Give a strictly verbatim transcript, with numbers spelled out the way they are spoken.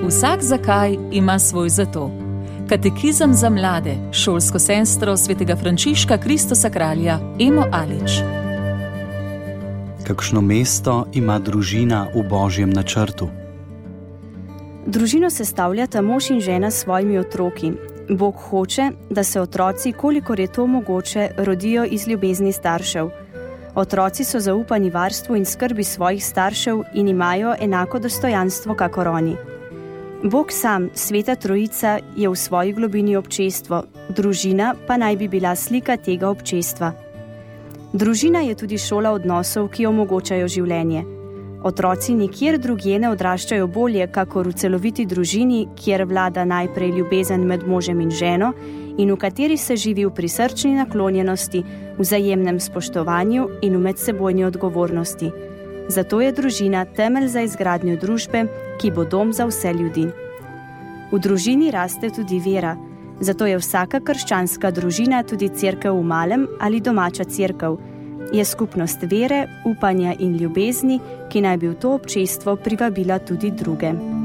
Vsak zakaj ima svoj zato. Katekizem za mlade, šolsko sestro svetega Frančiška Kristosa kralja Emo Alič. Kakšno mesto ima družina v Božjem načrtu? Družino sestavljata mož in žena s svojimi otroki. Bog hoče, da se otroci, kolikor je to mogoče, rodijo iz ljubezni staršev. Otroci so zaupani varstvu in skrbi svojih staršev in imajo enako dostojanstvo kakor oni. Bog sam, Sveta Trojica, je v svoji globini občestvo, družina pa naj bi bila slika tega občestva. Družina je tudi šola odnosov, ki omogočajo življenje. Otroci nikjer drugje ne odraščajo bolje, kakor v celoviti družini, kjer vlada najprej ljubezen med možem in ženo in v kateri se živi v prisrčni naklonjenosti, vzajemnem spoštovanju in v medsebojni odgovornosti. Zato je družina temelj za izgradnjo družbe, ki bo dom za vse ljudi. V družini raste tudi vera, zato je vsaka krščanska družina tudi cerkev v malem ali domača cerkev. Je skupnost vere, upanja in ljubezni, ki naj bi v to občestvo privabila tudi druge.